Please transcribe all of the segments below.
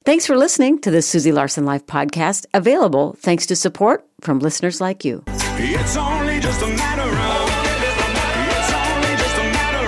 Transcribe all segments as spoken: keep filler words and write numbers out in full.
Thanks for listening to the Susie Larson Life podcast, available thanks to support from listeners like you. It's only just a matter of It's only just a matter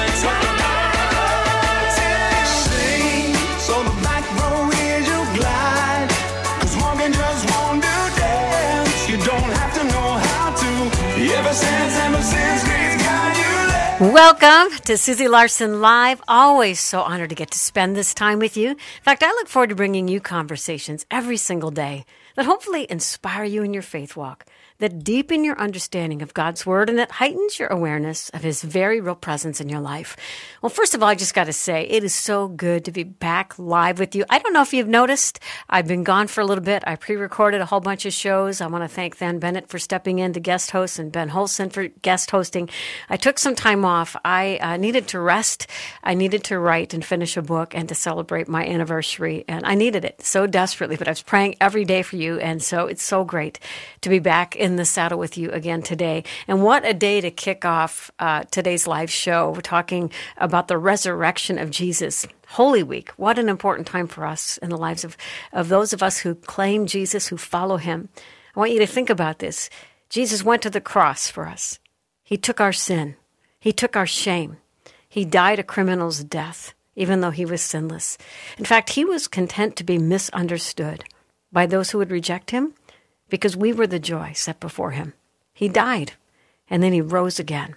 of Sing, so the back row is your glide. 'Cause walking just won't do dance. You don't have to know how to. Ever since, ever since, God's got you there. Welcome to Susie Larson Live. Always so honored to get to spend this time with you. In fact, I look forward to bringing you conversations every single day that hopefully inspire you in your faith walk, that deepen your understanding of God's Word, and that heightens your awareness of His very real presence in your life. Well, first of all, I just got to say, it is so good to be back live with you. I don't know if you've noticed, I've been gone for a little bit. I pre-recorded a whole bunch of shows. I want to thank Van Bennett for stepping in to guest host and Ben Holson for guest hosting. I took some time off. I uh, needed to rest. I needed to write and finish a book and to celebrate my anniversary, and I needed it so desperately, but I was praying every day for you, and so it's so great to be back in the saddle with you again today. And what a day to kick off uh, today's live show. We're talking about the resurrection of Jesus. Holy Week. What an important time for us in the lives of, of those of us who claim Jesus, who follow Him. I want you to think about this. Jesus went to the cross for us. He took our sin. He took our shame. He died a criminal's death, even though He was sinless. In fact, He was content to be misunderstood by those who would reject Him, because we were the joy set before Him. He died, and then He rose again.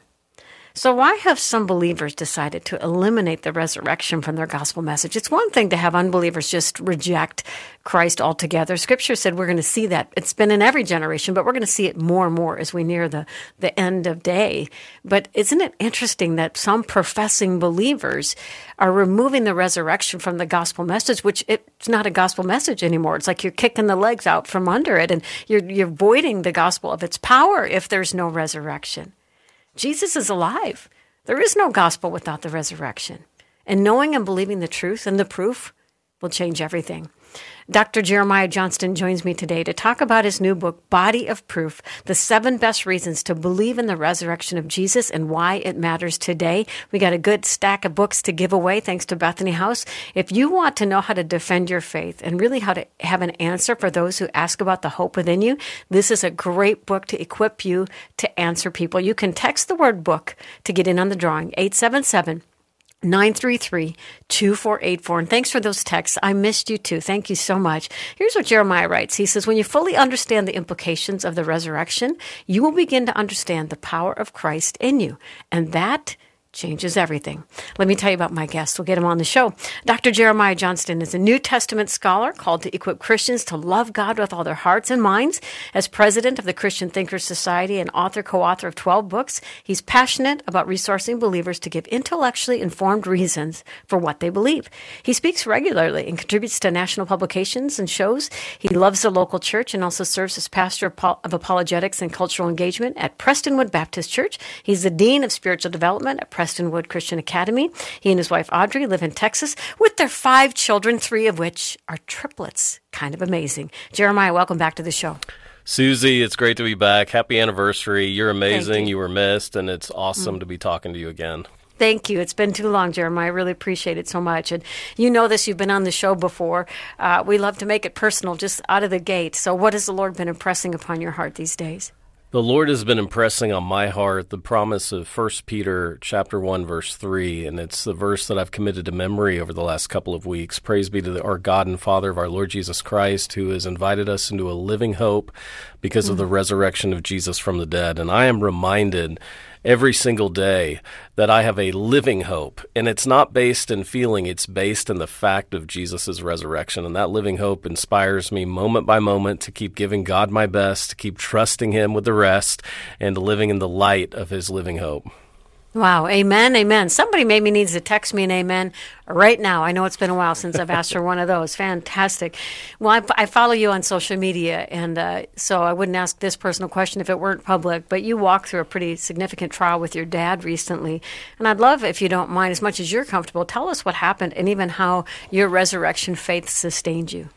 So why have some believers decided to eliminate the resurrection from their gospel message? It's one thing to have unbelievers just reject Christ altogether. Scripture said we're going to see that. It's been in every generation, but we're going to see it more and more as we near the, the end of day. But isn't it interesting that some professing believers are removing the resurrection from the gospel message, which it's not a gospel message anymore. It's like you're kicking the legs out from under it, and you're, you're voiding the gospel of its power if there's no resurrection. Jesus is alive. There is no gospel without the resurrection. And knowing and believing the truth and the proof will change everything. Doctor Jeremiah Johnston joins me today to talk about his new book, Body of Proof, the seven best reasons to believe in the resurrection of Jesus and why it matters today. We got a good stack of books to give away thanks to Bethany House. If you want to know how to defend your faith and really how to have an answer for those who ask about the hope within you, this is a great book to equip you to answer people. You can text the word book to get in on the drawing, eight seven seven, nine three three, two four eight four. And thanks for those texts. I missed you too. Thank you so much. Here's what Jeremiah writes. He says, when you fully understand the implications of the resurrection, you will begin to understand the power of Christ in you. And that changes everything. Let me tell you about my guest. We'll get him on the show. Doctor Jeremiah Johnston is a New Testament scholar called to equip Christians to love God with all their hearts and minds. As president of the Christian Thinkers Society and author, co-author of twelve books, he's passionate about resourcing believers to give intellectually informed reasons for what they believe. He speaks regularly and contributes to national publications and shows. He loves the local church and also serves as pastor of apologetics and cultural engagement at Prestonwood Baptist Church. He's the dean of spiritual development at Prestonwood Christian Academy. He and his wife Audrey live in Texas with their five children, three of which are triplets. Kind of amazing. Jeremiah, welcome back to the show. Susie, it's great to be back. Happy anniversary. You're amazing. You. you were missed, and it's awesome mm. to be talking to you again. Thank you. It's been too long, Jeremiah. I really appreciate it so much. And you know this. You've been on the show before. Uh, we love to make it personal just out of the gate. So what has the Lord been impressing upon your heart these days? The Lord has been impressing on my heart the promise of First Peter chapter one, verse three, and it's the verse that I've committed to memory over the last couple of weeks. Praise be to the, our God and Father of our Lord Jesus Christ, who has invited us into a living hope because mm-hmm. of the resurrection of Jesus from the dead. And I am reminded every single day that I have a living hope, and it's not based in feeling, it's based in the fact of Jesus' resurrection, and that living hope inspires me moment by moment to keep giving God my best, to keep trusting Him with the rest, and living in the light of His living hope. Wow. Amen. Amen. Somebody maybe needs to text me an amen right now. I know it's been a while since I've asked for one of those. Fantastic. Well, I, I follow you on social media, and uh, so I wouldn't ask this personal question if it weren't public, but you walked through a pretty significant trial with your dad recently. And I'd love, if you don't mind, as much as you're comfortable, tell us what happened and even how your resurrection faith sustained you.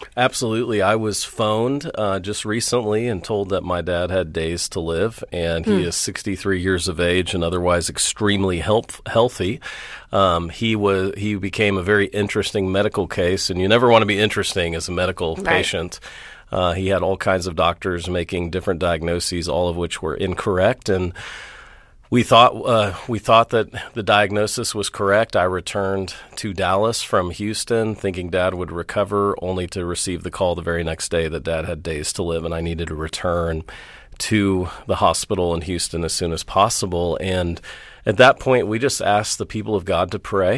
Absolutely. I was phoned uh, just recently and told that my dad had days to live, and he hmm. is sixty-three years of age and otherwise extremely health- healthy. Um, he was he became a very interesting medical case, and you never want to be interesting as a medical right. patient. Uh, he had all kinds of doctors making different diagnoses, all of which were incorrect, and We thought uh, we thought that the diagnosis was correct. I returned to Dallas from Houston thinking Dad would recover, only to receive the call the very next day that Dad had days to live, and I needed to return to the hospital in Houston as soon as possible. And at that point, we just asked the people of God to pray.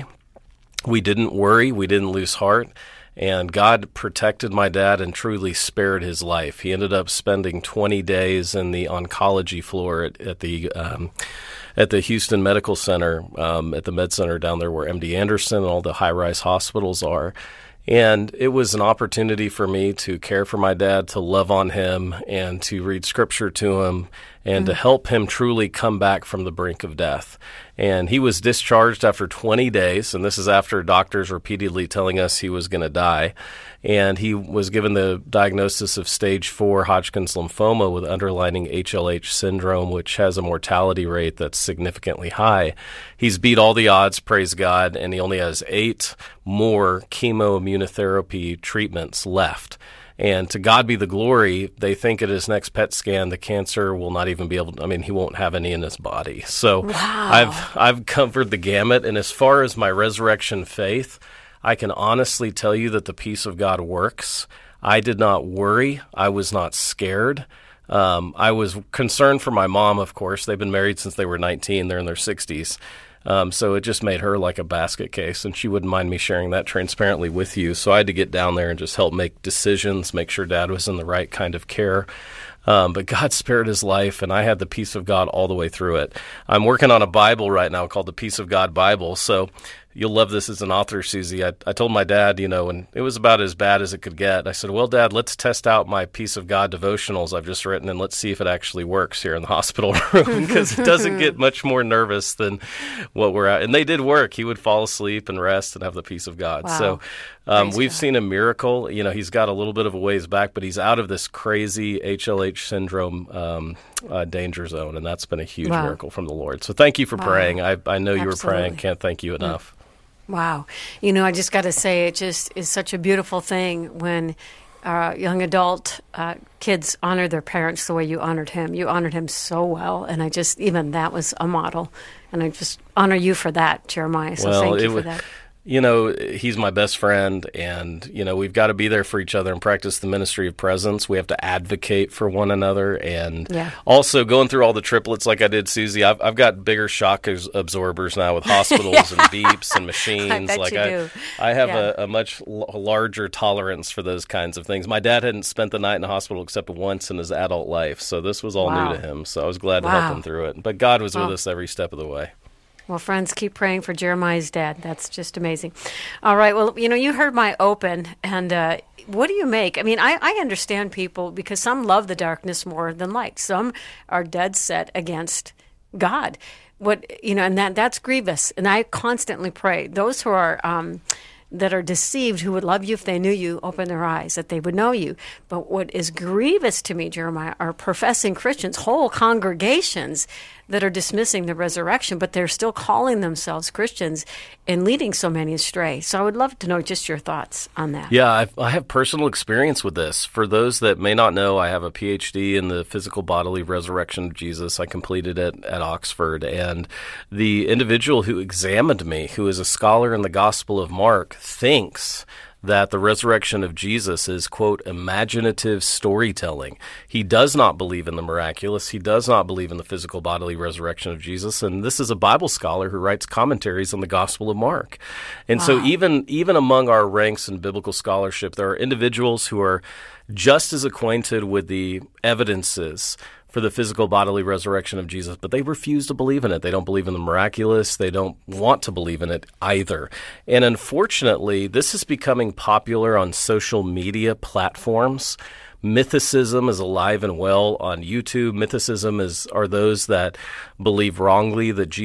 We didn't worry. We didn't lose heart. And God protected my dad and truly spared his life. He ended up spending twenty days in the oncology floor at, at the um, at the Houston Medical Center, um, at the Med Center down there where M D Anderson and all the high-rise hospitals are. And it was an opportunity for me to care for my dad, to love on him, and to read scripture to him, and mm-hmm. to help him truly come back from the brink of death. And he was discharged after twenty days, and this is after doctors repeatedly telling us he was going to die. And he was given the diagnosis of stage four Hodgkin's lymphoma with underlying H L H syndrome, which has a mortality rate that's significantly high. He's beat all the odds, praise God, and he only has eight more chemoimmunotherapy treatments left. And to God be the glory, they think at his next P E T scan, the cancer will not even be able to, I mean, he won't have any in his body. So wow. I've I've covered the gamut. And as far as my resurrection faith, I can honestly tell you that the peace of God works. I did not worry. I was not scared. Um, I was concerned for my mom, of course. They've been married since they were nineteen. They're in their sixties. Um, so it just made her like a basket case, and she wouldn't mind me sharing that transparently with you. So I had to get down there and just help make decisions, make sure Dad was in the right kind of care. Um, but God spared his life, and I had the peace of God all the way through it. I'm working on a Bible right now called the Peace of God Bible. So you'll love this as an author, Susie. I, I told my dad, you know, and it was about as bad as it could get. I said, well, Dad, let's test out my Peace of God devotionals I've just written, and let's see if it actually works here in the hospital room, because it doesn't get much more nervous than what we're at. And they did work. He would fall asleep and rest and have the peace of God. Wow. So um, we've God. seen a miracle. You know, he's got a little bit of a ways back, but he's out of this crazy H L H syndrome um, uh, danger zone, and that's been a huge wow. miracle from the Lord. So thank you for wow. praying. I, I know you Absolutely. were praying. Can't thank you enough. Wow. You know, I just got to say, it just is such a beautiful thing when uh, young adult uh, kids honor their parents the way you honored him. You honored him so well, and I just, even that was a model. And I just honor you for that, Jeremiah. So well, thank you it for was, that. You know, he's my best friend, and, you know, we've got to be there for each other and practice the ministry of presence. We have to advocate for one another, and yeah. also going through all the triplets like I did, Susie, I've, I've got bigger shock absorbers now with hospitals yeah. and beeps and machines. I bet like you I, do. I have yeah. a, a much l- larger tolerance for those kinds of things. My dad hadn't spent the night in the hospital except once in his adult life, so this was all wow. new to him, so I was glad to wow. help him through it. But God was wow. with us every step of the way. Well, friends, keep praying for Jeremiah's dad. That's just amazing. All right. Well, you know, you heard my open, and uh, what do you make? I mean, I, I understand people because some love the darkness more than light. Some are dead set against God. What you know, and that that's grievous. And I constantly pray those who are um, that are deceived, who would love you if they knew you, open their eyes, that they would know you. But what is grievous to me, Jeremiah, are professing Christians, whole congregations that are dismissing the resurrection, but they're still calling themselves Christians and leading so many astray. So I would love to know just your thoughts on that. Yeah, I've, I have personal experience with this. For those that may not know, I have a P H D in the physical bodily resurrection of Jesus. I completed it at Oxford, and the individual who examined me, who is a scholar in the Gospel of Mark, thinks that the resurrection of Jesus is, quote, imaginative storytelling. He does not believe in the miraculous. He does not believe in the physical bodily resurrection of Jesus. And this is a Bible scholar who writes commentaries on the Gospel of Mark. And wow. so even, even among our ranks in biblical scholarship, there are individuals who are just as acquainted with the evidences for the physical bodily resurrection of Jesus, but they refuse to believe in it. They don't believe in the miraculous. They don't want to believe in it either. And unfortunately, this is becoming popular on social media platforms. Mythicism is alive and well on YouTube. Mythicism is are those that believe wrongly that Jesus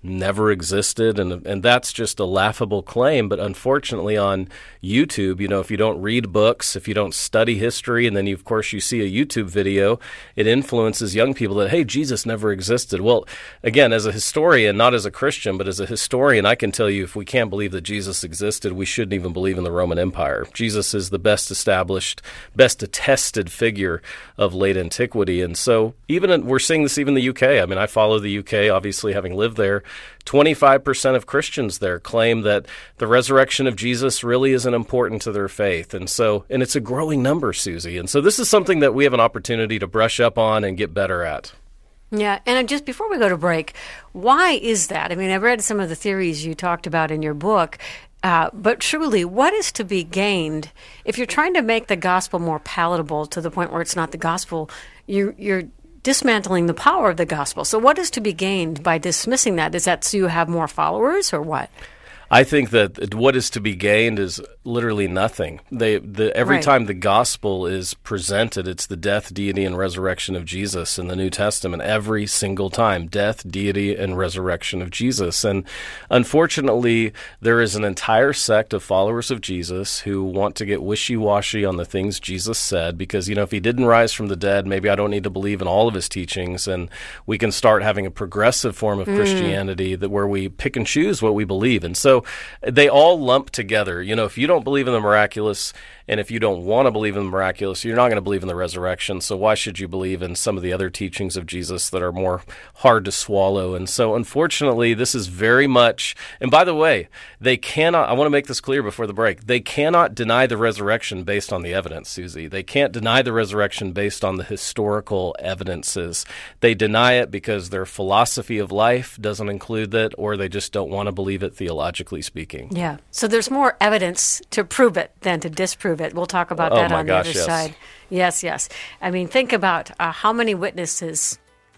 never existed, and and that's just a laughable claim. But unfortunately, on YouTube, you know, if you don't read books, if you don't study history, and then you, of course you see a YouTube video, it influences young people that, hey, Jesus never existed. Well, again, as a historian, not as a Christian, but as a historian, I can tell you, if we can't believe that Jesus existed, we shouldn't even believe in the Roman Empire. Jesus is the best established, best attested figure of late antiquity. And so even in, we're seeing this even in the U K. I mean, I follow the U K, obviously having lived there. twenty-five percent of Christians there claim that the resurrection of Jesus really isn't important to their faith. And so, and it's a growing number, Susie. And so this is something that we have an opportunity to brush up on and get better at. Yeah, and just before we go to break, why is that? I mean, I've read some of the theories you talked about in your book, uh, but truly, what is to be gained if you're trying to make the gospel more palatable to the point where it's not the gospel? You, you're dismantling the power of the gospel. So what is to be gained by dismissing that? Is that so you have more followers or what? I think that what is to be gained is literally nothing. They, the, every Right. time the gospel is presented, it's the death, deity, and resurrection of Jesus in the New Testament. Every single time, death, deity, and resurrection of Jesus. And unfortunately, there is an entire sect of followers of Jesus who want to get wishy-washy on the things Jesus said, because, you know, if he didn't rise from the dead, maybe I don't need to believe in all of his teachings, and we can start having a progressive form of mm. Christianity that where we pick and choose what we believe. And so they all lump together. You know, if you don't believe in the miraculous, and if you don't want to believe in the miraculous, you're not going to believe in the resurrection. So why should you believe in some of the other teachings of Jesus that are more hard to swallow? And so unfortunately, this is very much, and by the way, they cannot, I want to make this clear before the break, they cannot deny the resurrection based on the evidence, Susie. They can't deny the resurrection based on the historical evidences. They deny it because their philosophy of life doesn't include that, or they just don't want to believe it theologically speaking. Yeah. So there's more evidence to prove it than to disprove it. We'll talk about Oh, that my on gosh, the other yes. side. Yes, yes. I mean, think about uh, how many witnesses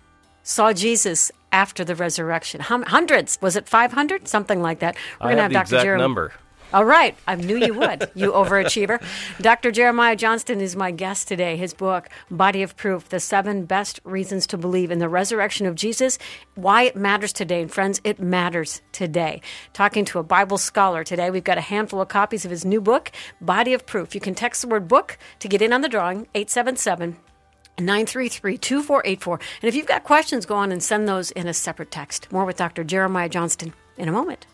saw Jesus after the resurrection. Hum- hundreds. Was it five hundred? Something like that. We're I gonna have the Doctor exact Jerem- number. All right. I knew you would, you overachiever. Doctor Jeremiah Johnston is my guest today. His book, Body of Proof, The Seven Best Reasons to Believe in the Resurrection of Jesus, Why It Matters Today. And friends, it matters today. Talking to a Bible scholar today. We've got a handful of copies of his new book, Body of Proof. You can text the word book to get in on the drawing, eight seven seven, nine three three, two four eight four. And if you've got questions, go on and send those in a separate text. More with Doctor Jeremiah Johnston in a moment.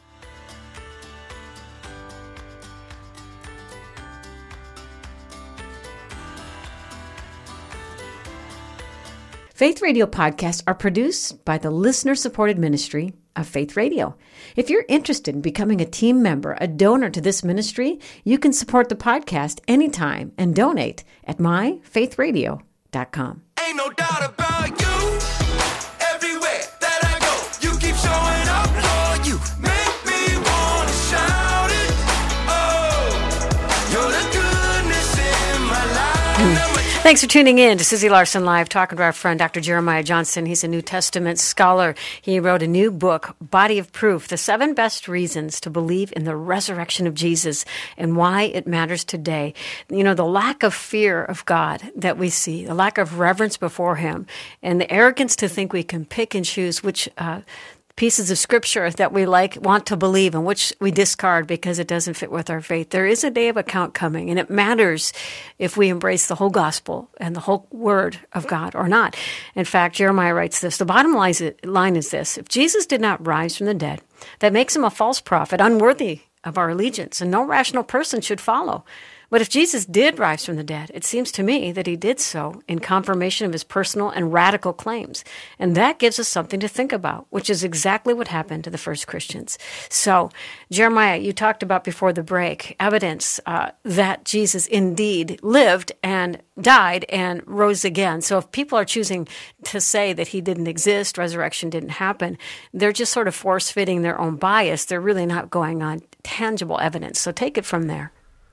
Faith Radio podcasts are produced by the listener-supported ministry of Faith Radio. If you're interested in becoming a team member, a donor to this ministry, you can support the podcast anytime and donate at my faith radio dot com. Ain't no doubt about you. Everywhere that I go, you keep showing up, Lord. You make me wanna shout it. Oh, you're the goodness in my life. Thanks for tuning in to Susie Larson Live, talking to our friend Doctor Jeremiah Johnston. He's a New Testament scholar. He wrote a new book, Body of Proof, The Seven Best Reasons to Believe in the Resurrection of Jesus and Why It Matters Today. You know, the lack of fear of God that we see, the lack of reverence before Him, and the arrogance to think we can pick and choose which uh, pieces of scripture that we like, want to believe, and which we discard because it doesn't fit with our faith. There is a day of account coming, and it matters if we embrace the whole gospel and the whole word of God or not. In fact, Jeremiah writes this: the bottom line is this: if Jesus did not rise from the dead, that makes him a false prophet, unworthy of our allegiance, and no rational person should follow. But if Jesus did rise from the dead, it seems to me that he did so in confirmation of his personal and radical claims. And that gives us something to think about, which is exactly what happened to the first Christians. So, Jeremiah, you talked about before the break, evidence uh, that Jesus indeed lived and died and rose again. So if people are choosing to say that he didn't exist, resurrection didn't happen, they're just sort of force-fitting their own bias. They're really not going on tangible evidence. So take it from there.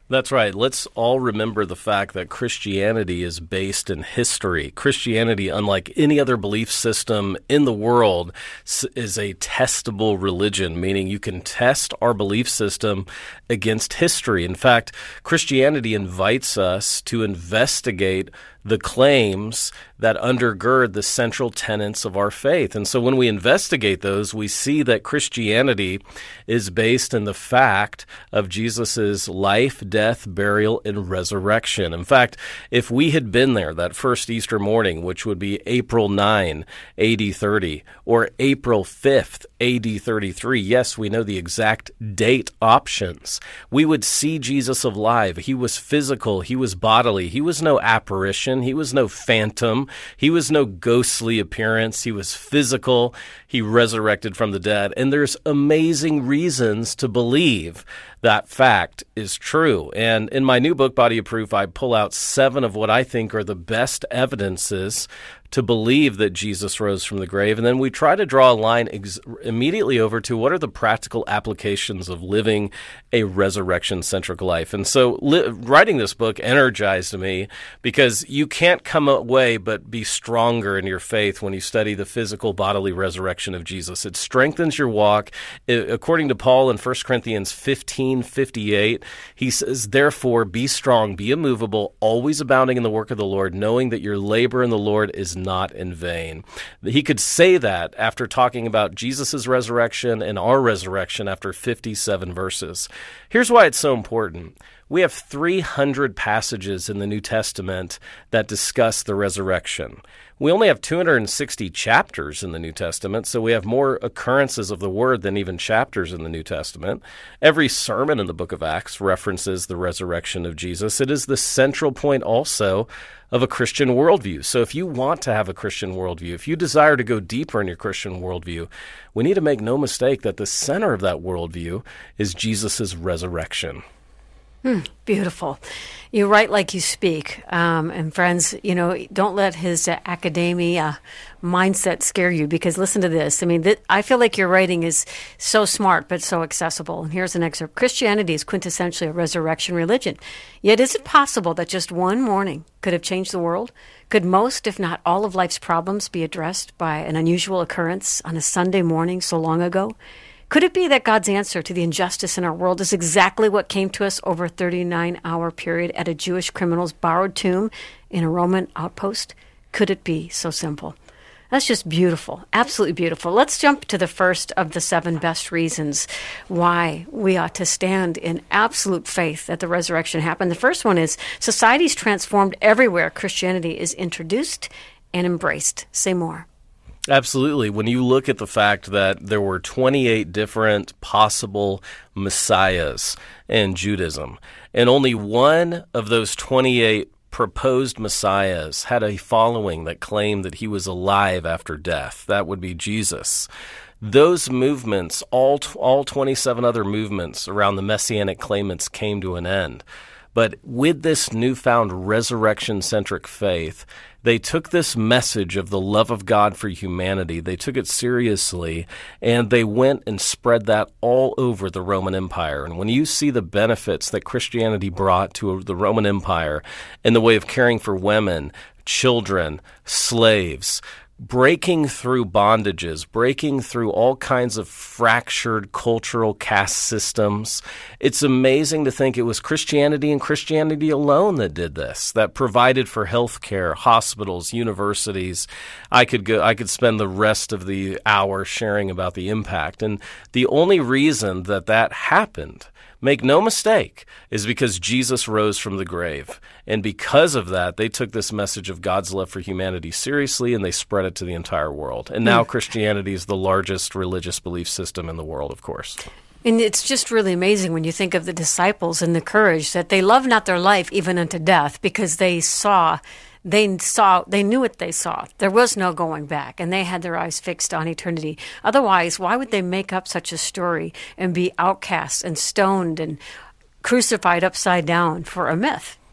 That's right. Let's all remember the fact that Christianity is based in history. Christianity, unlike any other belief system in the world, is a testable religion, meaning you can test our belief system against history. In fact, Christianity invites us to investigate the claims that undergird the central tenets of our faith. And so when we investigate those, we see that Christianity is based in the fact of Jesus' life, death, burial, and resurrection. In fact, if we had been there that first Easter morning, which would be April ninth, A D thirty, or April fifth, A D thirty-three, yes, we know the exact date options, we would see Jesus alive. He was physical. He was bodily. He was no apparition. He was no phantom. He was no ghostly appearance. He was physical. He resurrected from the dead. And there's amazing reasons to believe that fact is true. And in my new book, Body of Proof, I pull out seven of what I think are the best evidences to believe that Jesus rose from the grave. And then we try to draw a line ex- immediately over to what are the practical applications of living a resurrection-centric life. And so li- writing this book energized me because you can't come away but be stronger in your faith when you study the physical bodily resurrection of Jesus. It strengthens your walk. It, according to Paul in First Corinthians fifteen fifty-eight, he says, "Therefore, be strong, be immovable, always abounding in the work of the Lord, knowing that your labor in the Lord is not in vain." He could say that after talking about Jesus' resurrection and our resurrection after fifty-seven verses. Here's why it's so important. We have three hundred passages in the New Testament that discuss the resurrection. We only have two hundred sixty chapters in the New Testament, so we have more occurrences of the word than even chapters in the New Testament. Every sermon in the book of Acts references the resurrection of Jesus. It is the central point also of a Christian worldview. So if you want to have a Christian worldview, if you desire to go deeper in your Christian worldview, we need to make no mistake that the center of that worldview is Jesus' resurrection. Hmm, beautiful. You write like you speak. Um, and friends, you know, don't let his uh, academia mindset scare you, because listen to this. I mean, th- I feel like your writing is so smart, but so accessible. And here's an excerpt. Christianity is quintessentially a resurrection religion. Yet is it possible that just one morning could have changed the world? Could most, if not all, of life's problems be addressed by an unusual occurrence on a Sunday morning so long ago? Could it be that God's answer to the injustice in our world is exactly what came to us over a thirty-nine hour period at a Jewish criminal's borrowed tomb in a Roman outpost? Could it be so simple? That's just beautiful, absolutely beautiful. Let's jump to the first of the seven best reasons why we ought to stand in absolute faith that the resurrection happened. The first one is society's transformed everywhere Christianity is introduced and embraced. Say more. Absolutely. When you look at the fact that there were twenty-eight different possible messiahs in Judaism, and only one of those twenty-eight proposed messiahs had a following that claimed that he was alive after death, that would be Jesus. Those movements, all all twenty-seven other movements around the messianic claimants, came to an end. But with this newfound resurrection-centric faith, they took this message of the love of God for humanity, they took it seriously, and they went and spread that all over the Roman Empire. And when you see the benefits that Christianity brought to the Roman Empire in the way of caring for women, children, slaves, breaking through bondages, breaking through all kinds of fractured cultural caste systems. It's amazing to think it was Christianity and Christianity alone that did this, that provided for health care, hospitals, universities. I could go, I could spend the rest of the hour sharing about the impact. And the only reason that that happened, make no mistake, is because Jesus rose from the grave. And because of that, they took this message of God's love for humanity seriously, and they spread it to the entire world. And now Christianity is the largest religious belief system in the world, of course. And it's just really amazing when you think of the disciples and the courage that they loved not their life even unto death, because they saw They saw, they knew what they saw. There was no going back, and they had their eyes fixed on eternity. Otherwise, why would they make up such a story and be outcast and stoned and crucified upside down for a myth?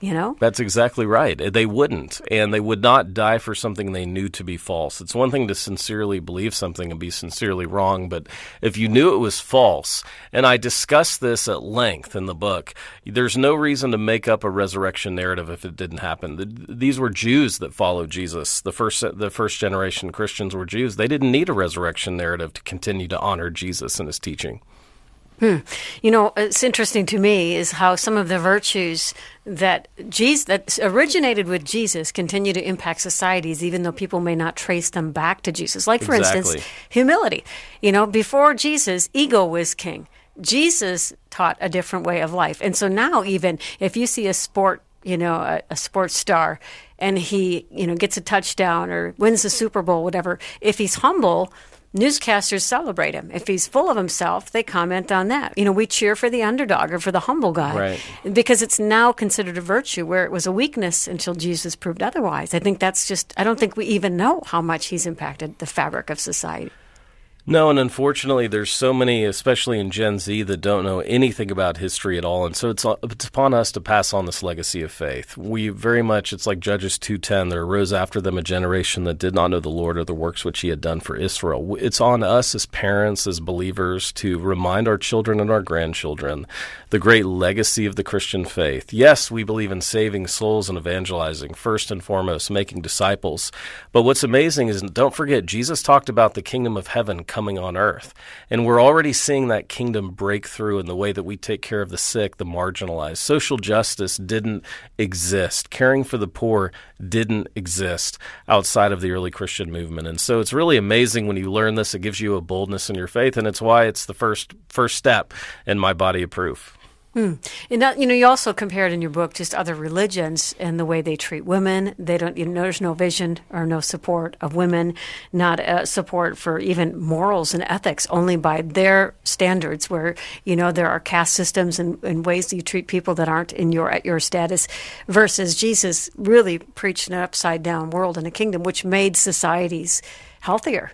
you know? That's exactly right. They wouldn't, and they would not die for something they knew to be false. It's one thing to sincerely believe something and be sincerely wrong, but if you knew it was false, and I discuss this at length in the book, there's no reason to make up a resurrection narrative if it didn't happen. The, these were Jews that followed Jesus. The first the first generation Christians were Jews. They didn't need a resurrection narrative to continue to honor Jesus and his teaching. Hmm. You know, it's interesting to me is how some of the virtues that Jesus, that originated with Jesus continue to impact societies, even though people may not trace them back to Jesus. Like, for Exactly. instance, humility. You know, before Jesus, ego was king. Jesus taught a different way of life. And so now even if you see a sport, you know, a, a sports star, and he, you know, gets a touchdown or wins the Super Bowl, whatever, if he's humble, newscasters celebrate him. If he's full of himself, they comment on that. You know, we cheer for the underdog or for the humble guy, Right. because it's now considered a virtue where it was a weakness until Jesus proved otherwise. I think that's just, I don't think we even know how much he's impacted the fabric of society. No, and unfortunately, there's so many, especially in Gen Z, that don't know anything about history at all, and so it's, it's upon us to pass on this legacy of faith. We very much, it's like Judges two ten, there arose after them a generation that did not know the Lord or the works which he had done for Israel. It's on us as parents, as believers, to remind our children and our grandchildren the great legacy of the Christian faith. Yes, we believe in saving souls and evangelizing, first and foremost, making disciples, but what's amazing is, don't forget, Jesus talked about the kingdom of heaven coming on earth. And we're already seeing that kingdom break through in the way that we take care of the sick, the marginalized. Social justice didn't exist. Caring for the poor didn't exist outside of the early Christian movement. And so it's really amazing when you learn this. It gives you a boldness in your faith, and it's why it's the first first step in my body of proof. Hmm. And that, you know, you also compared in your book just other religions and the way they treat women. They don't. You know, there's no vision or no support of women, not uh, support for even morals and ethics, only by their standards. Where, you know, there are caste systems and, and ways that you treat people that aren't in your at your status. Versus Jesus really preached an upside down world and a kingdom which made societies healthier.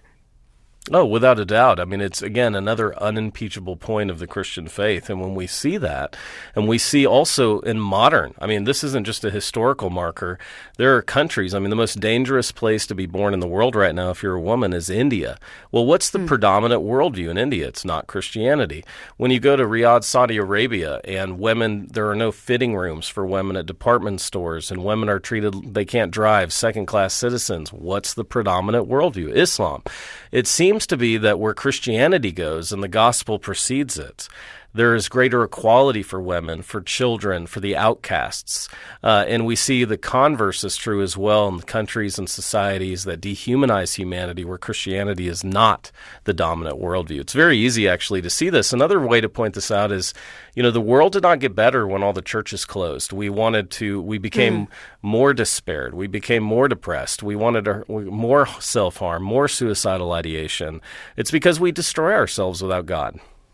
Oh, without a doubt. I mean, it's, again, another unimpeachable point of the Christian faith. And when we see that, and we see also in modern, I mean, this isn't just a historical marker. There are countries, I mean, the most dangerous place to be born in the world right now, if you're a woman, is India. Well, what's the mm. predominant worldview in India? It's not Christianity. When you go to Riyadh, Saudi Arabia, and women, there are no fitting rooms for women at department stores, and women are treated, they can't drive, second-class citizens. What's the predominant worldview? Islam. It seems to be that where Christianity goes and the gospel precedes it, there is greater equality for women, for children, for the outcasts. Uh, and we see the converse is true as well in the countries and societies that dehumanize humanity, where Christianity is not the dominant worldview. It's very easy, actually, to see this. Another way to point this out is, you know, the world did not get better when all the churches closed. We wanted to, we became mm. more despaired. We became more depressed. We wanted to, more self-harm, more suicidal ideation. It's because we destroy ourselves without God.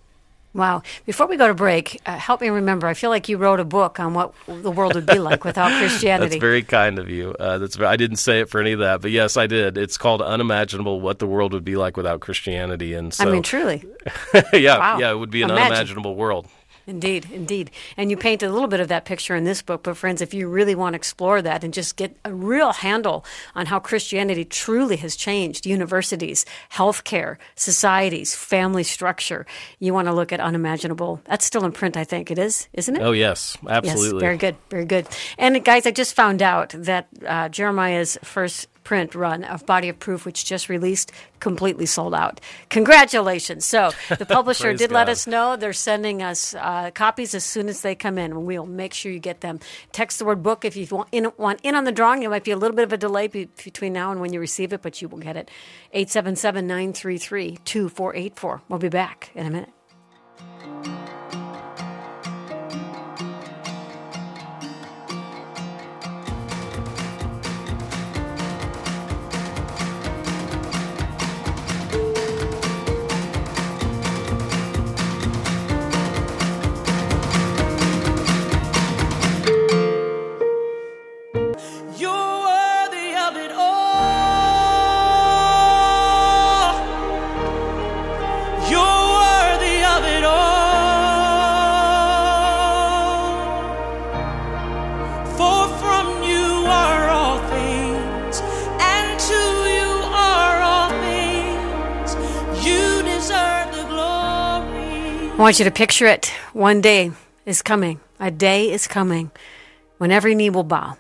Wow. Before we go to break, uh, help me remember, I feel like you wrote a book on what the world would be like without Christianity. That's very kind of you. Uh, that's I didn't say it for any of that, but yes, I did. It's called Unimaginable, What the World Would Be Like Without Christianity. And so, I mean, truly. yeah, wow. yeah, it would be an Imagine. unimaginable world. Indeed, indeed. And you painted a little bit of that picture in this book, but friends, if you really want to explore that and just get a real handle on how Christianity truly has changed universities, healthcare, societies, family structure, you want to look at Unimaginable. That's still in print, I think. It is, isn't it? Oh, yes, absolutely. Yes, very good, very good. And guys, I just found out that uh, Jeremiah's first print run of Body of Proof, which just released, completely sold out. Congratulations. So the publisher did God. let us know they're sending us uh, copies as soon as they come in, and we'll make sure you get them. Text the word book if you want in, want in on the drawing. There might be a little bit of a delay be, between now and when you receive it, but you will get it. eight seven seven, nine three three, two four eight four. We'll be back in a minute. You're worthy of it all. I want you to picture it. One day is coming. A day is coming when every knee will bow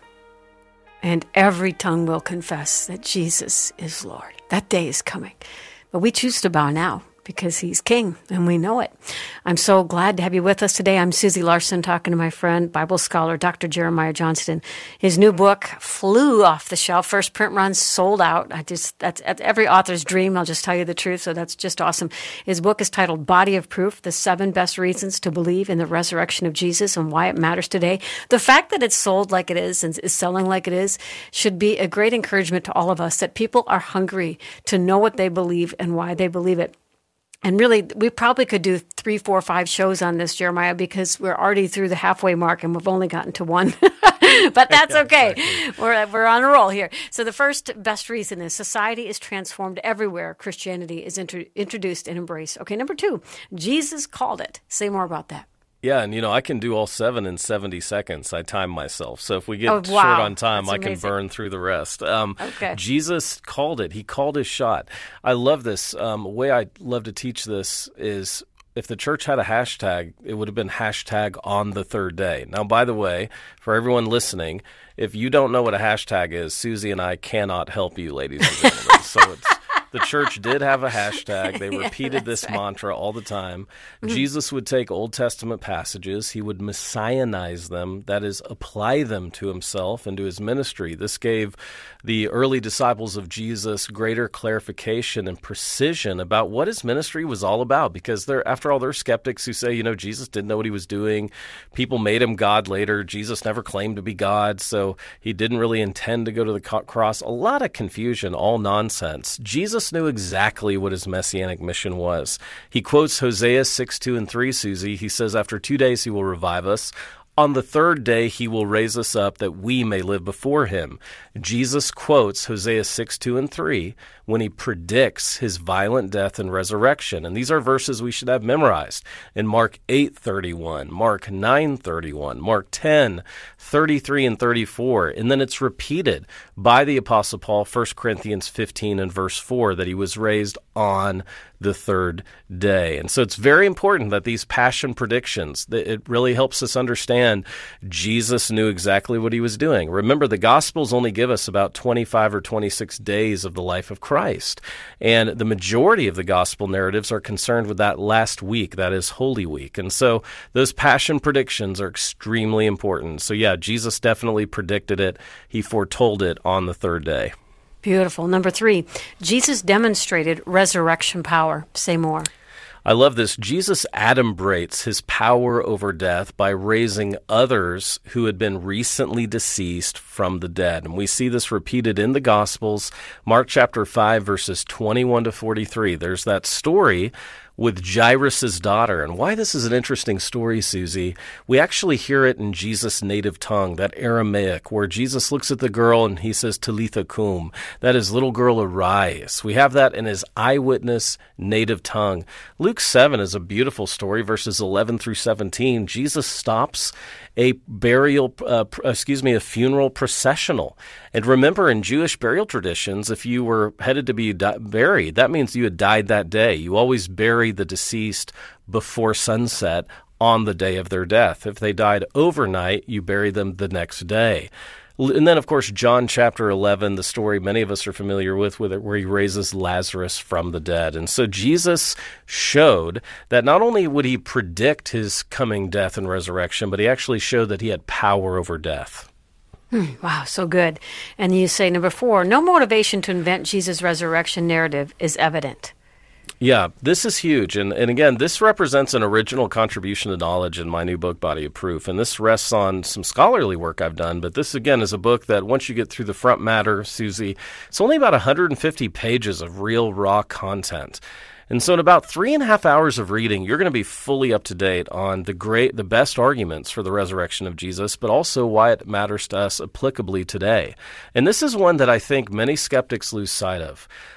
and every tongue will confess that Jesus is Lord. That day is coming. But we choose to bow now because he's king, and we know it. I'm so glad to have you with us today. I'm Susie Larson, talking to my friend, Bible scholar, Doctor Jeremiah Johnston. His new book flew off the shelf. First print run, sold out. I just that's, that's every author's dream, I'll just tell you the truth, so that's just awesome. His book is titled Body of Proof, The Seven Best Reasons to Believe in the Resurrection of Jesus and Why It Matters Today. The fact that it's sold like it is and is selling like it is should be a great encouragement to all of us, that people are hungry to know what they believe and why they believe it. And really, we probably could do three, four, five shows on this, Jeremiah, because we're already through the halfway mark and we've only gotten to one. But that's Yeah, okay. exactly. We're, we're on a roll here. So the first best reason is society is transformed everywhere Christianity is intro- introduced and embraced. Okay, number two, Jesus called it. Say more about that. Yeah, and you know, I can do all seven in seventy seconds. I time myself. So if we get Oh, wow. short on time, That's I can amazing. burn through the rest. Um, Okay. Jesus called it. He called his shot. I love this. Um, a way I love to teach this is if the church had a hashtag, it would have been hashtag on the third day. Now, by the way, for everyone listening, if you don't know what a hashtag is, Susie and I cannot help you, ladies and gentlemen. So it's... The church did have a hashtag. They repeated this mantra all the time. Mm-hmm. Jesus would take Old Testament passages. He would messianize them, that is, apply them to himself and to his ministry. This gave the early disciples of Jesus greater clarification and precision about what his ministry was all about, because they're, after all, they're skeptics who say, you know, Jesus didn't know what he was doing. People made him God later. Jesus never claimed to be God, so he didn't really intend to go to the co- cross. A lot of confusion, all nonsense. Jesus knew exactly what his messianic mission was. He quotes Hosea six, two, and three, Susie. He says, after two days he will revive us. On the third day he will raise us up that we may live before him. Jesus quotes Hosea six, two, and three when he predicts his violent death and resurrection. And these are verses we should have memorized. In Mark eight, thirty-one, Mark nine, thirty-one, Mark ten, thirty-three, and thirty-four. And then it's repeated by the Apostle Paul, First Corinthians fifteen and verse four, that he was raised on the third day. And so it's very important that these passion predictions, that it really helps us understand Jesus knew exactly what he was doing. Remember, the Gospels only give us about twenty-five or twenty-six days of the life of Christ. And the majority of the Gospel narratives are concerned with that last week, that is Holy Week. And so those passion predictions are extremely important. So yeah, Jesus definitely predicted it. He foretold it on the third day. Beautiful. Number three, Jesus demonstrated resurrection power. Say more. I love this. Jesus adumbrates his power over death by raising others who had been recently deceased from the dead. And we see this repeated in the Gospels. Mark chapter five, verses twenty-one to forty-three. There's that story with Jairus' daughter. And why this is an interesting story, Susie, we actually hear it in Jesus' native tongue, that Aramaic, where Jesus looks at the girl and he says, Talitha cum, that is, little girl, arise. We have that in his eyewitness native tongue. Luke seven is a beautiful story, verses eleven through seventeen. Jesus stops a burial, uh, excuse me, a funeral processional. And remember, in Jewish burial traditions, if you were headed to be di- buried, that means you had died that day. You always bury the deceased before sunset on the day of their death. If they died overnight, you bury them the next day. And then, of course, John chapter eleven, the story many of us are familiar with, with it, where he raises Lazarus from the dead. And so Jesus showed that not only would he predict his coming death and resurrection, but he actually showed that he had power over death. Hmm, wow, so good. And you say, number four, no motivation to invent Jesus' resurrection narrative is evident. Yeah, this is huge. And, and again, this represents an original contribution to knowledge in my new book, Body of Proof. And this rests on some scholarly work I've done. But this, again, is a book that once you get through the front matter, Susie, it's only about one hundred fifty pages of real, raw content. And so in about three and a half hours of reading, you're going to be fully up to date on the great, the best arguments for the resurrection of Jesus, but also why it matters to us applicably today. And this is one that I think many skeptics lose sight of.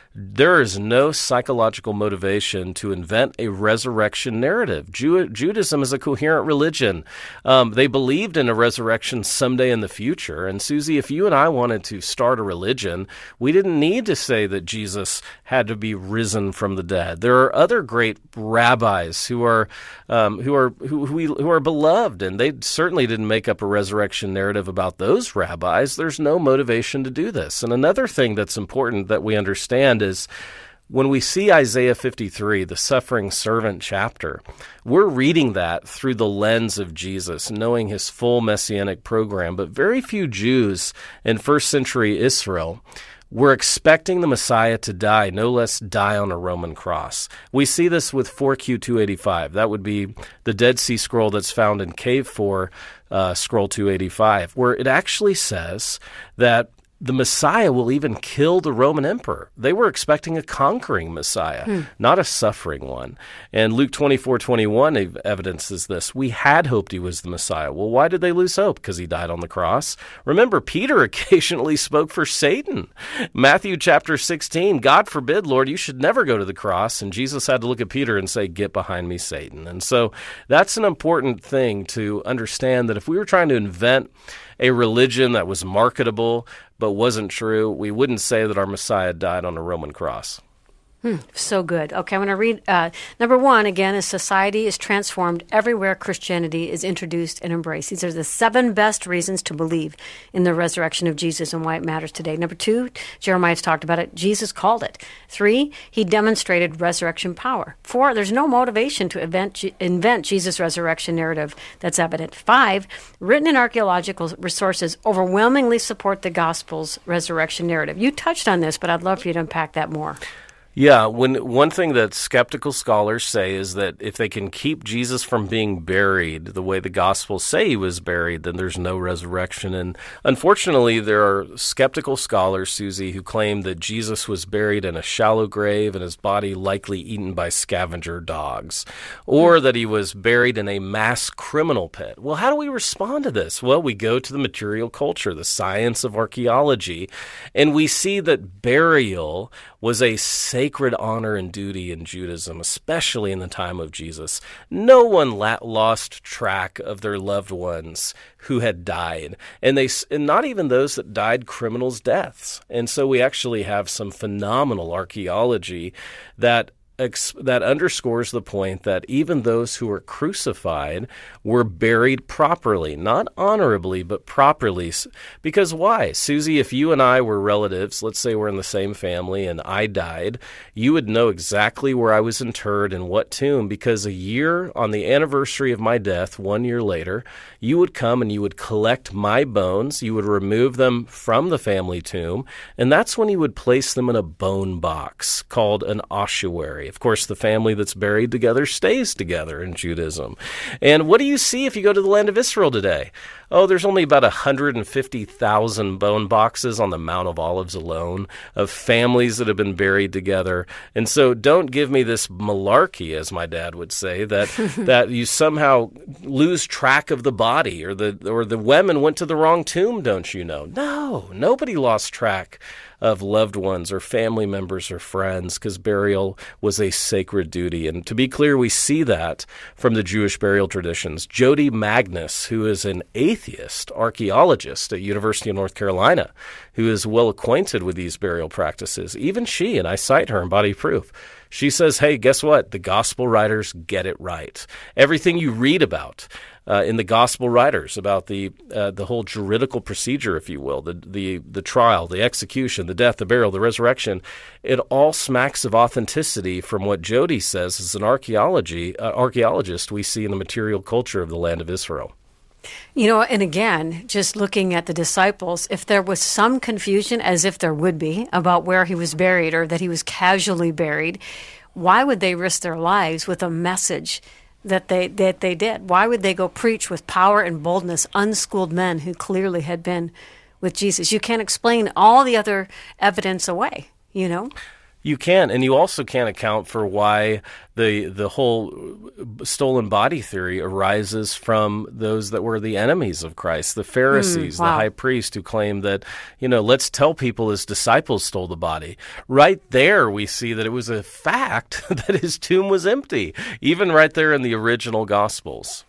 There is no psychological motivation to invent a resurrection narrative. Jew- Judaism is a coherent religion. Um, they believed in a resurrection someday in the future. And Susie, if you and I wanted to start a religion, we didn't need to say that Jesus had to be risen from the dead. There are other great rabbis who are um, who are who who, we, who are beloved, and they certainly didn't make up a resurrection narrative about those rabbis. There's no motivation to do this. And another thing that's important that we understand is when we see Isaiah fifty-three, the suffering servant chapter, we're reading that through the lens of Jesus, knowing his full messianic program. But very few Jews in first century Israel were expecting the Messiah to die, no less die on a Roman cross. We see this with four Q two eighty-five. That would be the Dead Sea Scroll that's found in Cave four, uh, Scroll two eighty-five, where it actually says that the Messiah will even kill the Roman emperor. They were expecting a conquering Messiah, hmm. not a suffering one. And Luke twenty-four twenty-one evidences this. We had hoped he was the Messiah. Well, why did they lose hope? Because he died on the cross. Remember, Peter occasionally spoke for Satan. Matthew chapter sixteen, God forbid, Lord, you should never go to the cross. And Jesus had to look at Peter and say, get behind me, Satan. And so that's an important thing to understand, that if we were trying to invent a religion that was marketable but wasn't true, we wouldn't say that our Messiah died on a Roman cross. Hmm, so good. Okay, I'm going to read. Uh, number one, again, is society is transformed everywhere Christianity is introduced and embraced. These are the seven best reasons to believe in the resurrection of Jesus and why it matters today. Number two, Jeremiah's talked about it. Jesus called it. Three, he demonstrated resurrection power. Four, there's no motivation to invent, invent Jesus' resurrection narrative that's evident. Five, written and archaeological resources overwhelmingly support the gospel's resurrection narrative. You touched on this, but I'd love for you to unpack that more. Yeah, when one thing that skeptical scholars say is that if they can keep Jesus from being buried the way the Gospels say he was buried, then there's no resurrection. And unfortunately, there are skeptical scholars, Susie, who claim that Jesus was buried in a shallow grave and his body likely eaten by scavenger dogs, or that he was buried in a mass criminal pit. Well, how do we respond to this? Well, we go to the material culture, the science of archaeology, and we see that burial was a sacred honor and duty in Judaism, especially in the time of Jesus. No one la- lost track of their loved ones who had died, and they and not even those that died criminals' deaths. And so we actually have some phenomenal archaeology that that underscores the point that even those who were crucified were buried properly, not honorably, but properly. Because why? Susie, if you and I were relatives, let's say we're in the same family and I died, you would know exactly where I was interred in what tomb, because a year on the anniversary of my death, one year later, you would come and you would collect my bones, you would remove them from the family tomb, and that's when you would place them in a bone box called an ossuary. Of course, the family that's buried together stays together in Judaism. And what do you see if you go to the land of Israel today? Oh, there's only about one hundred fifty thousand bone boxes on the Mount of Olives alone of families that have been buried together. And so don't give me this malarkey, as my dad would say, that that you somehow lose track of the body, or the or the women went to the wrong tomb, don't you know? No, nobody lost track of loved ones or family members or friends, because burial was a sacred duty. And to be clear, we see that from the Jewish burial traditions. Jody Magnus, who is an atheist archaeologist at University of North Carolina, who is well acquainted with these burial practices, even she, and I cite her in Body Proof, she says, hey, guess what? The gospel writers get it right. Everything you read about uh, in the gospel writers about the uh, the whole juridical procedure, if you will, the, the the trial, the execution, the death, the burial, the resurrection, it all smacks of authenticity from what Jody says as an archaeology uh, archaeologist we see in the material culture of the land of Israel. You know, and again, just looking at the disciples, if there was some confusion, as if there would be, about where he was buried or that he was casually buried, why would they risk their lives with a message that they that they did? Why would they go preach with power and boldness, unschooled men who clearly had been with Jesus? You can't explain all the other evidence away, you know? You can, and you also can't account for why the the whole stolen body theory arises from those that were the enemies of Christ, the Pharisees, Mm, wow. the high priest, who claimed that, you know, let's tell people his disciples stole the body. Right there, we see that it was a fact that his tomb was empty, even right there in the original Gospels.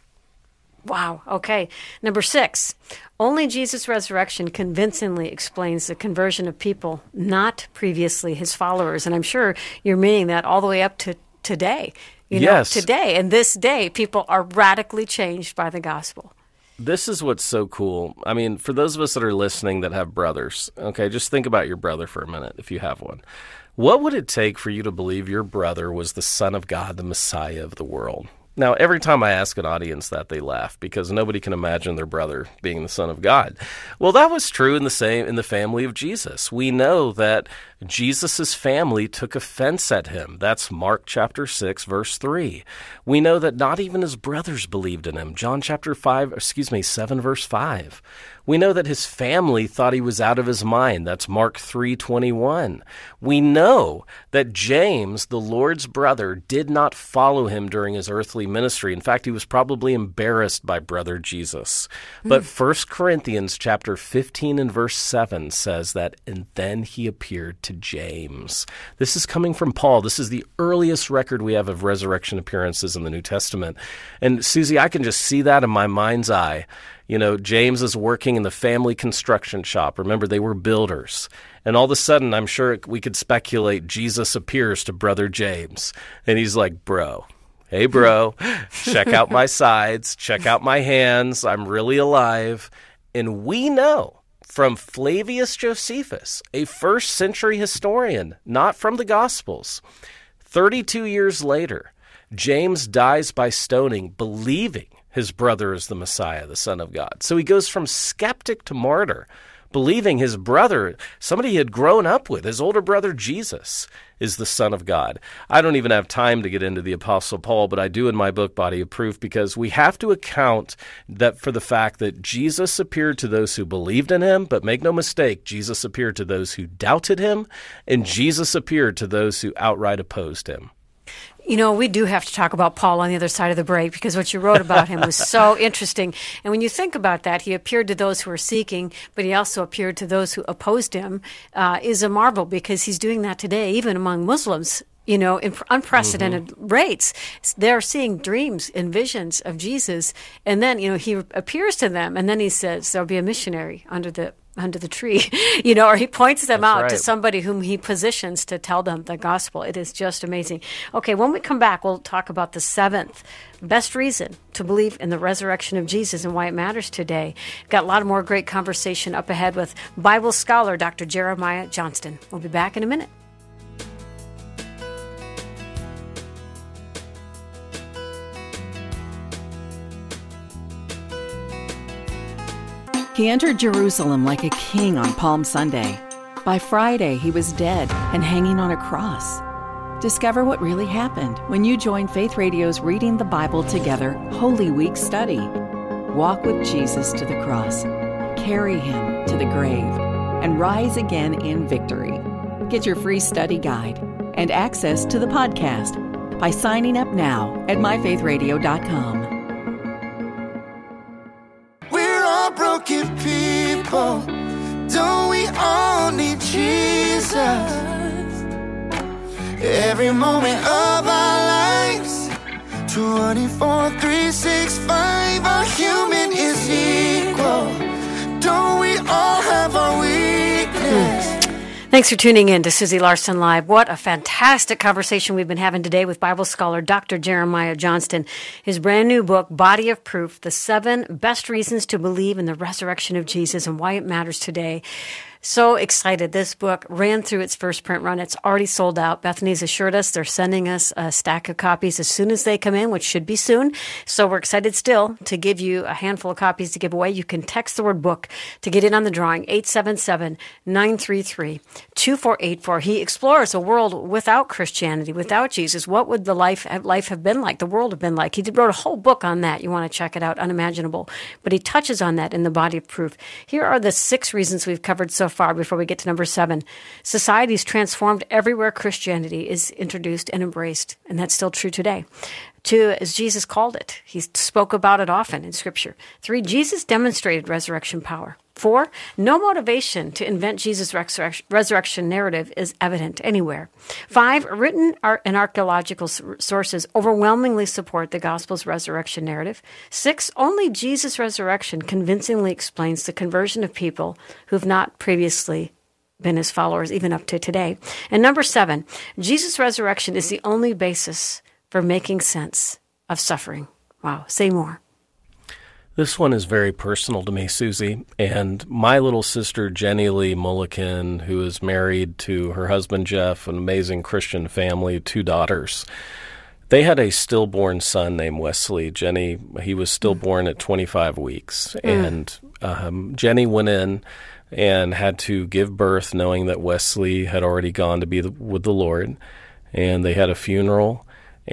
Wow. Okay. Number six, only Jesus' resurrection convincingly explains the conversion of people, not previously his followers. And I'm sure you're meaning that all the way up to today. You know, Yes. today and this day, people are radically changed by the gospel. This is what's so cool. I mean, for those of us that are listening that have brothers, okay, just think about your brother for a minute, if you have one. What would it take for you to believe your brother was the Son of God, the Messiah of the world? Now, every time I ask an audience that, they laugh because nobody can imagine their brother being the Son of God. Well, that was true in the same in the family of Jesus. We know that Jesus' family took offense at him. That's Mark chapter six, verse three. We know that not even his brothers believed in him. John chapter five, excuse me, seven, verse five. We know that his family thought he was out of his mind. That's Mark three twenty-one. We know that James, the Lord's brother, did not follow him during his earthly ministry. In fact, he was probably embarrassed by brother Jesus. But First Corinthians chapter fifteen and verse seven says that, and then he appeared to James. This is coming from Paul. This is the earliest record we have of resurrection appearances in the New Testament. And Susie, I can just see that in my mind's eye. You know, James is working in the family construction shop. Remember, they were builders. And all of a sudden, I'm sure we could speculate, Jesus appears to brother James. And he's like, bro, hey, bro, check out my sides, check out my hands. I'm really alive. And we know from Flavius Josephus, a first century historian, not from the Gospels, thirty-two years later, James dies by stoning, believing his brother is the Messiah, the Son of God. So he goes from skeptic to martyr, believing his brother, somebody he had grown up with, his older brother Jesus, is the Son of God. I don't even have time to get into the Apostle Paul, but I do in my book, Body of Proof, because we have to account that for the fact that Jesus appeared to those who believed in him, but make no mistake, Jesus appeared to those who doubted him, and Jesus appeared to those who outright opposed him. You know, we do have to talk about Paul on the other side of the break because what you wrote about him was so interesting. And when you think about that, he appeared to those who were seeking, but he also appeared to those who opposed him, uh, is a marvel because he's doing that today, even among Muslims. You know, in unprecedented mm-hmm. rates. They're seeing dreams and visions of Jesus. And then, you know, he appears to them and then he says, there'll be a missionary under the under the tree, you know, or he points them That's out right. to somebody whom he positions to tell them the gospel. It is just amazing. Okay, when we come back, we'll talk about the seventh best reason to believe in the resurrection of Jesus and why it matters today. Got a lot of more great conversation up ahead with Bible scholar Doctor Jeremiah Johnston. We'll be back in a minute. He entered Jerusalem like a king on Palm Sunday. By Friday, he was dead and hanging on a cross. Discover what really happened when you join Faith Radio's Reading the Bible Together Holy Week study. Walk with Jesus to the cross, carry him to the grave, and rise again in victory. Get your free study guide and access to the podcast by signing up now at my faith radio dot com. Broken people, don't we all need Jesus? Every moment of our lives, twenty-four, three sixty-five, our human is equal. Don't we all have our weakness? Thanks for tuning in to Susie Larson Live. What a fantastic conversation we've been having today with Bible scholar Doctor Jeremiah Johnston. His brand new book, Body of Proof, The Seven Best Reasons to Believe in the Resurrection of Jesus and Why It Matters Today. So excited. This book ran through its first print run. It's already sold out. Bethany's assured us they're sending us a stack of copies as soon as they come in, which should be soon. So we're excited still to give you a handful of copies to give away. You can text the word book to get in on the drawing, eight seven seven, nine three three, two four eight four. He explores a world without Christianity, without Jesus. What would the life life have been like, the world have been like? He wrote a whole book on that. You want to check it out, Unimaginable. But he touches on that in the Body of Proof. Here are the six reasons we've covered so far before we get to number seven. Society's transformed everywhere Christianity is introduced and embraced, and that's still true today. Two, as Jesus called it. He spoke about it often in Scripture. Three, Jesus demonstrated resurrection power. Four, no motivation to invent Jesus' resurrection, resurrection narrative is evident anywhere. Five, written art and archaeological sources overwhelmingly support the gospel's resurrection narrative. Six, only Jesus' resurrection convincingly explains the conversion of people who've not previously been his followers, even up to today. And number seven, Jesus' resurrection is the only basis for making sense of suffering. Wow, say more. This one is very personal to me, Susie, and my little sister, Jenny Lee Mulliken, who is married to her husband, Jeff, an amazing Christian family, two daughters. They had a stillborn son named Wesley. Jenny, he was stillborn at twenty-five weeks, mm. and um, Jenny went in and had to give birth knowing that Wesley had already gone to be the, with the Lord, and they had a funeral,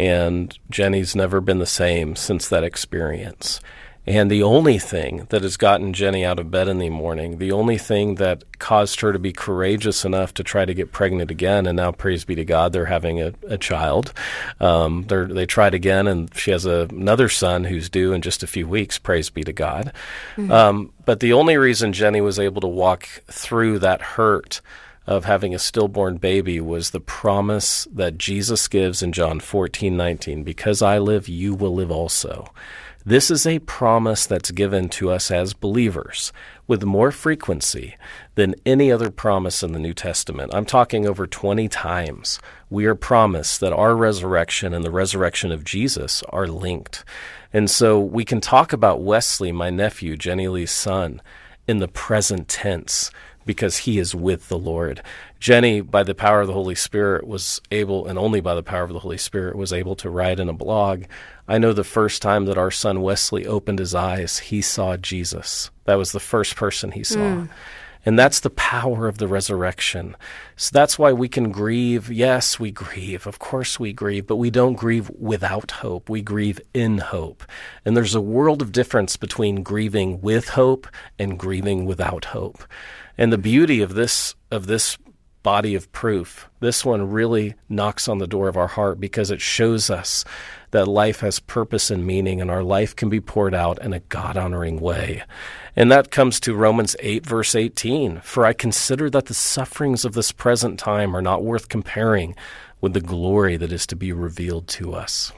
and Jenny's never been the same since that experience. And the only thing that has gotten Jenny out of bed in the morning, the only thing that caused her to be courageous enough to try to get pregnant again, and now, praise be to God, they're having a, a child. Um, they tried again, and she has a, another son who's due in just a few weeks, praise be to God. Mm-hmm. Um, but the only reason Jenny was able to walk through that hurt of having a stillborn baby was the promise that Jesus gives in John fourteen nineteen, because I live, you will live also. This is a promise that's given to us as believers with more frequency than any other promise in the New Testament. I'm talking over twenty times. We are promised that our resurrection and the resurrection of Jesus are linked. And so we can talk about Wesley, my nephew, Jenny Lee's son, in the present tense, because he is with the Lord. Jenny, by the power of the Holy Spirit, was able, and only by the power of the Holy Spirit, was able to write in a blog, I know the first time that our son Wesley opened his eyes, he saw Jesus. That was the first person he saw. Mm. And that's the power of the resurrection. So that's why we can grieve. Yes, we grieve. Of course we grieve, but we don't grieve without hope. We grieve in hope. And there's a world of difference between grieving with hope and grieving without hope. And the beauty of this of this body of proof, this one really knocks on the door of our heart because it shows us that life has purpose and meaning, and our life can be poured out in a God-honoring way. And that comes to Romans eight, verse eighteen. For I consider that the sufferings of this present time are not worth comparing with the glory that is to be revealed to us.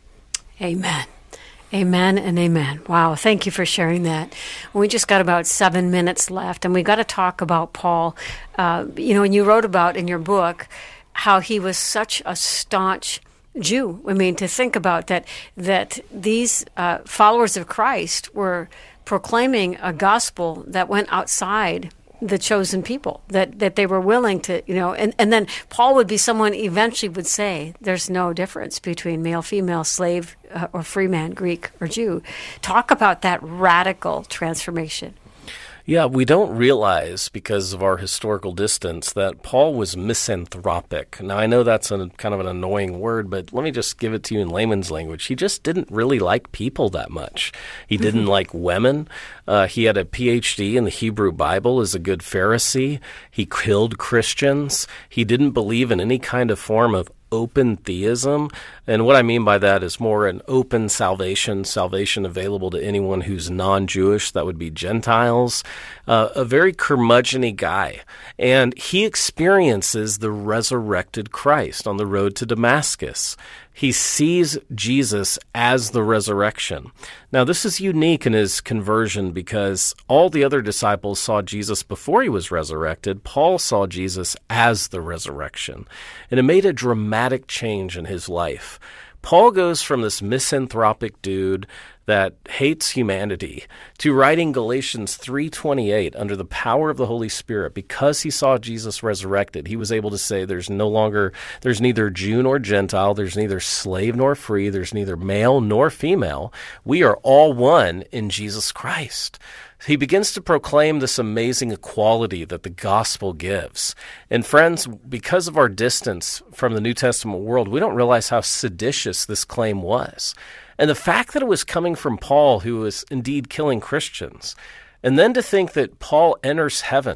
Amen. Amen and amen. Wow, thank you for sharing that. We just got about seven minutes left, and we've got to talk about Paul. Uh, you know, and you wrote about in your book how he was such a staunch Jew. I mean, to think about that, that these uh, followers of Christ were proclaiming a gospel that went outside the chosen people, that, that they were willing to, you know, and, and then Paul would be someone eventually would say, there's no difference between male, female, slave, uh, or free man, Greek or Jew. Talk about that radical transformation. Yeah, we don't realize, because of our historical distance, that Paul was misanthropic. Now, I know that's a kind of an annoying word, but let me just give it to you in layman's language. He just didn't really like people that much. He didn't mm-hmm. like women. Uh, he had a P H D in the Hebrew Bible as a good Pharisee. He killed Christians. He didn't believe in any kind of form of open theism. And what I mean by that is more an open salvation, salvation available to anyone who's non-Jewish, that would be Gentiles, uh, a very curmudgeon-y guy. And he experiences the resurrected Christ on the road to Damascus. He sees Jesus as the resurrection. Now, this is unique in his conversion because all the other disciples saw Jesus before he was resurrected. Paul saw Jesus as the resurrection. And it made a dramatic change in his life. Paul goes from this misanthropic dude that hates humanity to writing Galatians three twenty-eight under the power of the Holy Spirit. Because he saw Jesus resurrected, he was able to say there's no longer, there's neither Jew nor Gentile, there's neither slave nor free, there's neither male nor female. We are all one in Jesus Christ. He begins to proclaim this amazing equality that the gospel gives. And friends, because of our distance from the New Testament world, we don't realize how seditious this claim was. And the fact that it was coming from Paul, who was indeed killing Christians. And then to think that Paul enters heaven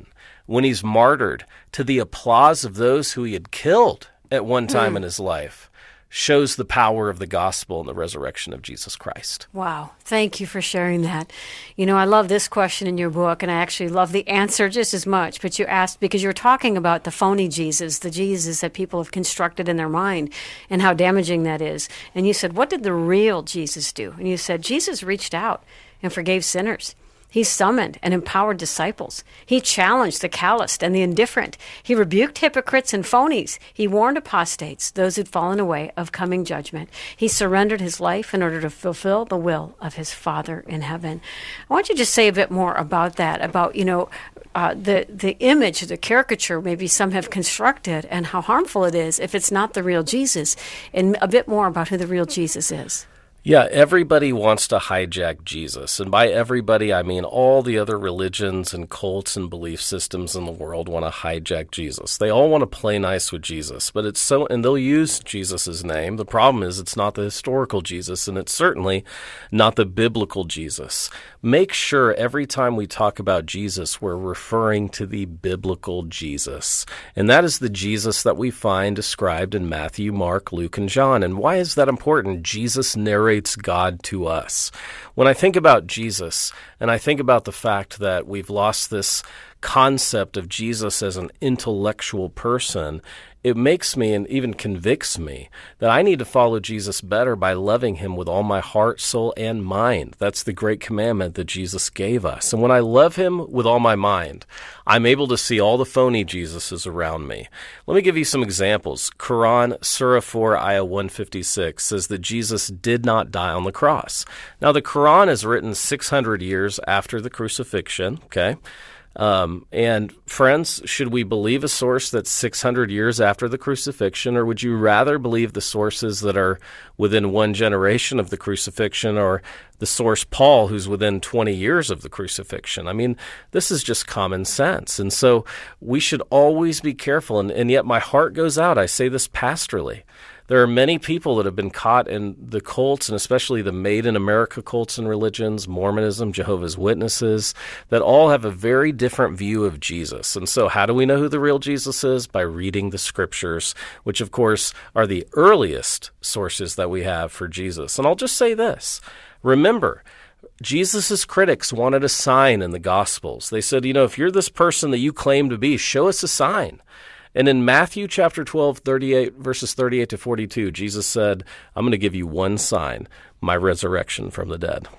when he's martyred to the applause of those who he had killed at one time mm. in his life, shows the power of the gospel and the resurrection of Jesus Christ. Wow. Thank you for sharing that. You know, I love this question in your book, and I actually love the answer just as much. But you asked, because you were talking about the phony Jesus, the Jesus that people have constructed in their mind, and how damaging that is. And you said, what did the real Jesus do? And you said, Jesus reached out and forgave sinners. He summoned and empowered disciples. He challenged the calloused and the indifferent. He rebuked hypocrites and phonies. He warned apostates, those who'd fallen away, of coming judgment. He surrendered his life in order to fulfill the will of his Father in heaven. I want you to just say a bit more about that, about, you know, uh, the, the image, the caricature maybe some have constructed, and how harmful it is if it's not the real Jesus, and a bit more about who the real Jesus is. Yeah, everybody wants to hijack Jesus. And by everybody, I mean all the other religions and cults and belief systems in the world want to hijack Jesus. They all want to play nice with Jesus, but it's so, and they'll use Jesus' name. The problem is it's not the historical Jesus, and it's certainly not the biblical Jesus. Make sure every time we talk about Jesus, we're referring to the biblical Jesus. And that is the Jesus that we find described in Matthew, Mark, Luke, and John. And why is that important? Jesus narrates God to us. When I think about Jesus, and I think about the fact that we've lost this concept of Jesus as an intellectual person, it makes me and even convicts me that I need to follow Jesus better by loving him with all my heart, soul, and mind. That's the great commandment that Jesus gave us. And when I love him with all my mind, I'm able to see all the phony Jesuses around me. Let me give you some examples. Quran, Surah four, Ayah one fifty-six says that Jesus did not die on the cross. Now, the Quran is written six hundred years after the crucifixion, okay? Um, and friends, should we believe a source that's six hundred years after the crucifixion, or would you rather believe the sources that are within one generation of the crucifixion, or the source Paul, who's within twenty years of the crucifixion? I mean, this is just common sense. And so we should always be careful. And, and yet my heart goes out. I say this pastorally. There are many people that have been caught in the cults, and especially the Made in America cults and religions, Mormonism, Jehovah's Witnesses, that all have a very different view of Jesus. And so how do we know who the real Jesus is? By reading the scriptures, which of course are the earliest sources that we have for Jesus. And I'll just say this. Remember, Jesus' critics wanted a sign in the Gospels. They said, you know, if you're this person that you claim to be, show us a sign. And in Matthew chapter twelve, thirty-eight, verses thirty-eight to forty-two, Jesus said, I'm going to give you one sign, my resurrection from the dead.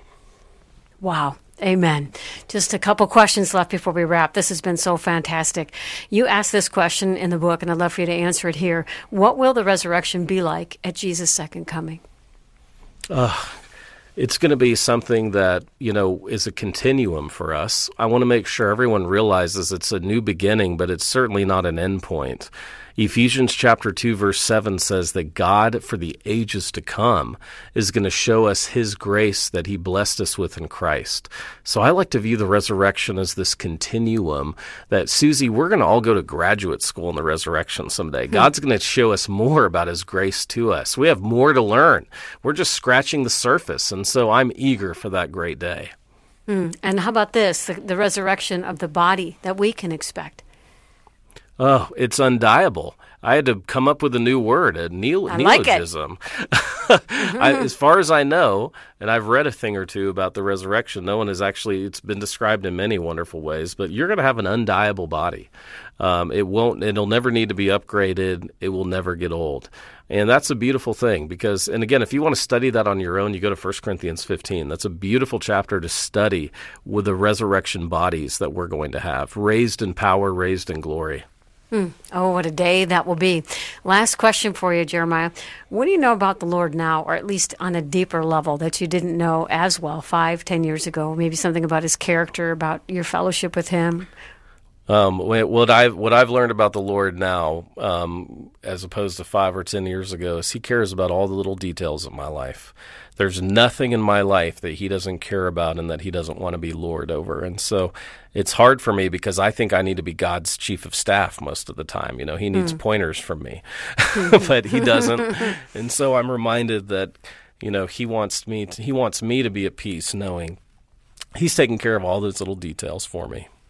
Wow. Amen. Just a couple questions left before we wrap. This has been so fantastic. You asked this question in the book, and I'd love for you to answer it here. What will the resurrection be like at Jesus' second coming? Uh, it's going to be something that, you know, is a continuum for us. I want to make sure everyone realizes it's a new beginning, but it's certainly not an end point. Ephesians chapter two, verse seven says that God, for the ages to come, is going to show us his grace that he blessed us with in Christ. So I like to view the resurrection as this continuum that, Susie, we're going to all go to graduate school in the resurrection someday. God's going to show us more about his grace to us. We have more to learn. We're just scratching the surface, and so I'm eager for that great day. Mm. And how about this, the, the resurrection of the body that we can expect? Oh, it's undieable. I had to come up with a new word, a neo- I like neologism. I, as far as I know, and I've read a thing or two about the resurrection, no one has actually, it's been described in many wonderful ways, but you're going to have an undieable body. Um, it won't, it'll never need to be upgraded. It will never get old. And that's a beautiful thing because, and again, if you want to study that on your own, you go to First Corinthians fifteen. That's a beautiful chapter to study with the resurrection bodies that we're going to have, raised in power, raised in glory. Hmm. Oh, what a day that will be. Last question for you, Jeremiah. What do you know about the Lord now, or at least on a deeper level that you didn't know as well five, ten years ago? Maybe something about his character, about your fellowship with him? Um, what I've what I've learned about the Lord now, um, as opposed to five or ten years ago, is he cares about all the little details of my life. There's nothing in my life that he doesn't care about and that he doesn't want to be Lord over. And so it's hard for me because I think I need to be God's chief of staff most of the time. You know, he needs mm. pointers from me, but he doesn't. And so I'm reminded that, you know, he wants me to, he wants me to be at peace knowing he's taking care of all those little details for me.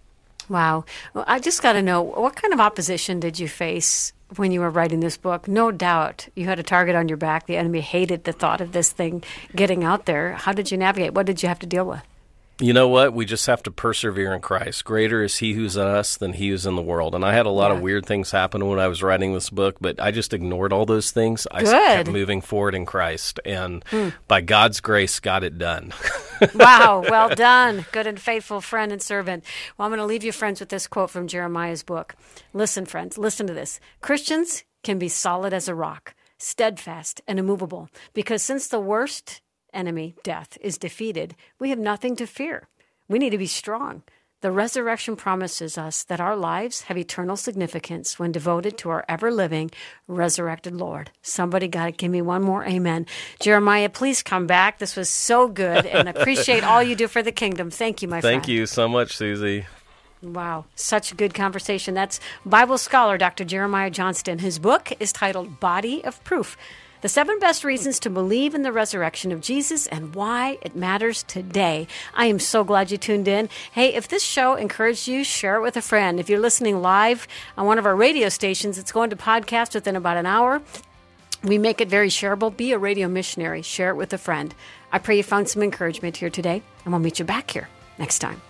Wow. Well, I just got to know, what kind of opposition did you face when you were writing this book? No doubt you had a target on your back. The enemy hated the thought of this thing getting out there. How did you navigate? What did you have to deal with? You know what? We just have to persevere in Christ. Greater is he who's in us than he who's in the world. And I had a lot Yeah. of weird things happen when I was writing this book, but I just ignored all those things. I Good. kept moving forward in Christ. And by God's grace, got it done. Wow, well done, good and faithful friend and servant. Well, I'm going to leave you, friends, with this quote from Jeremiah's book. Listen, friends, listen to this. Christians can be solid as a rock, steadfast and immovable, because since the worst enemy, death, is defeated, we have nothing to fear. We need to be strong. The resurrection promises us that our lives have eternal significance when devoted to our ever-living, resurrected Lord. Somebody got to give me one more amen. Jeremiah, please come back. This was so good, and appreciate all you do for the kingdom. Thank you, my friend. Thank you so much, Susie. Wow, such a good conversation. That's Bible scholar Doctor Jeremiah Johnston. His book is titled Body of Proof: The Seven Best Reasons to Believe in the Resurrection of Jesus and Why It Matters Today. I am so glad you tuned in. Hey, if this show encouraged you, share it with a friend. If you're listening live on one of our radio stations, it's going to podcast within about an hour. We make it very shareable. Be a radio missionary. Share it with a friend. I pray you found some encouragement here today, and we'll meet you back here next time.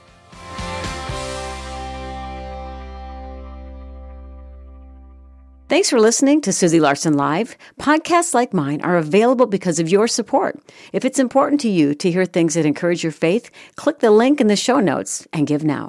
Thanks for listening to Susie Larson Live. Podcasts like mine are available because of your support. If it's important to you to hear things that encourage your faith, click the link in the show notes and give now.